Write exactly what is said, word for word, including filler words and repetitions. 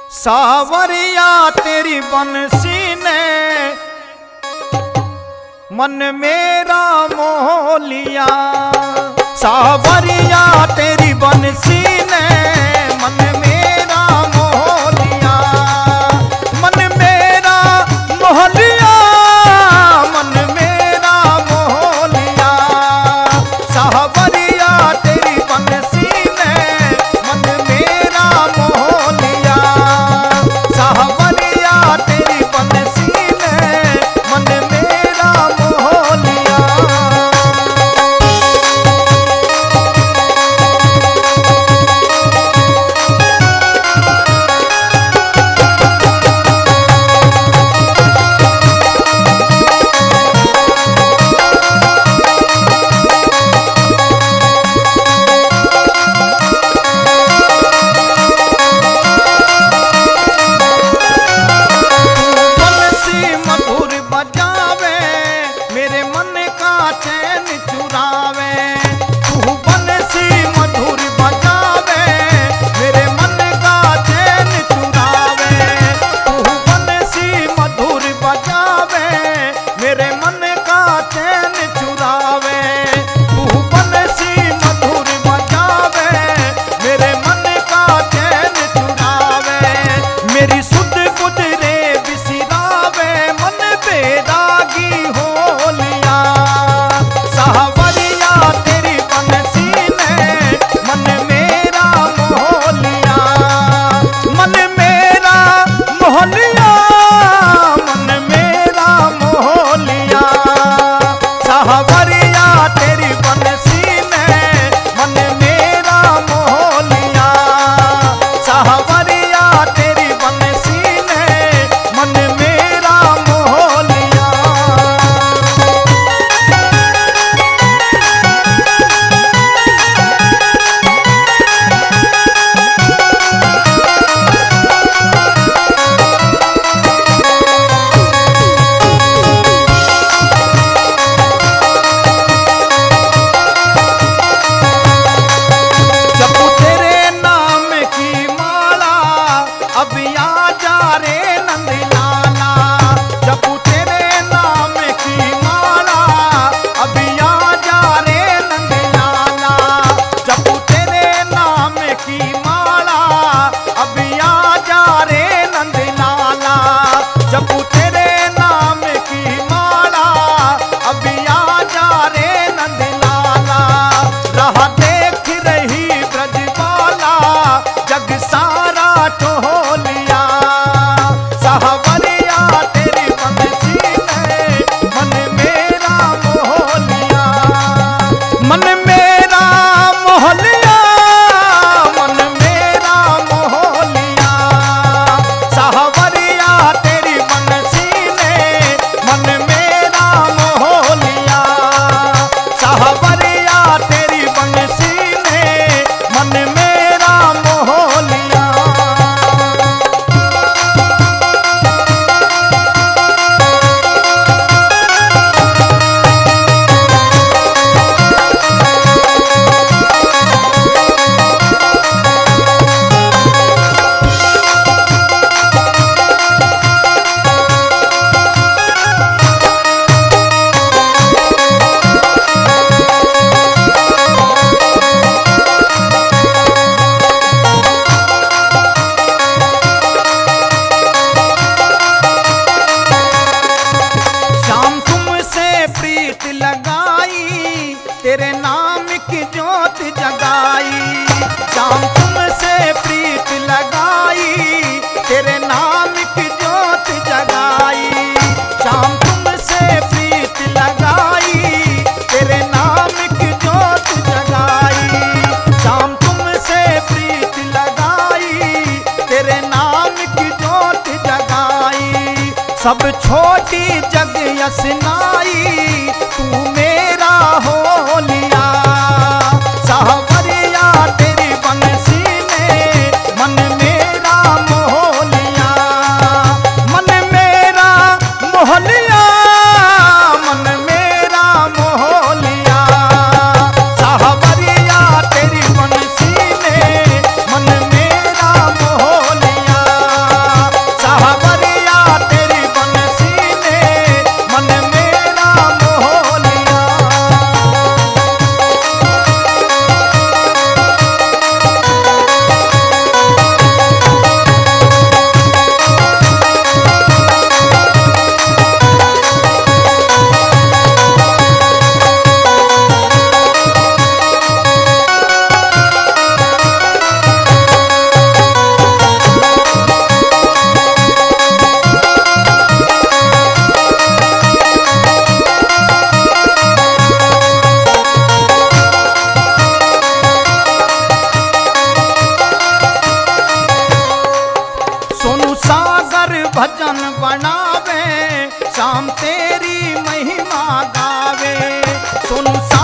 सावरिया तेरी बंसी ने मन मेरा मोह लिया। सावरिया तेरी बंसी ने मन मेरा मोह लिया। मन मेरा मोह लिया, मन मेरा मोह लिया। सावरिया तेरी बंसी ने मन मेरा मोह लिया। सावरिया तेरी बंसी ने मन मेरा मोह लिया। तेरे नाम की ज्योत जगाई। शाम तुमसे प्रीत लगाई, तेरे नाम की ज्योत जगाई। शाम तुमसे प्रीत लगाई, तेरे नाम की ज्योत जगाई। शाम तुमसे प्रीत लगाई, तेरे नाम की ज्योत जगाई। सब छोटी जग यसनाई, तू मेरा हो लिया। सावरिया तेरी बंसी ने मन मेरा मोह लिया। मन मेरा मोह लिया, मन मेरा मोह लिया। सावरिया तेरी बंसी ने मन मेरा मोह लिया। भजन बनावे, शाम तेरी महिमा गावे। सुन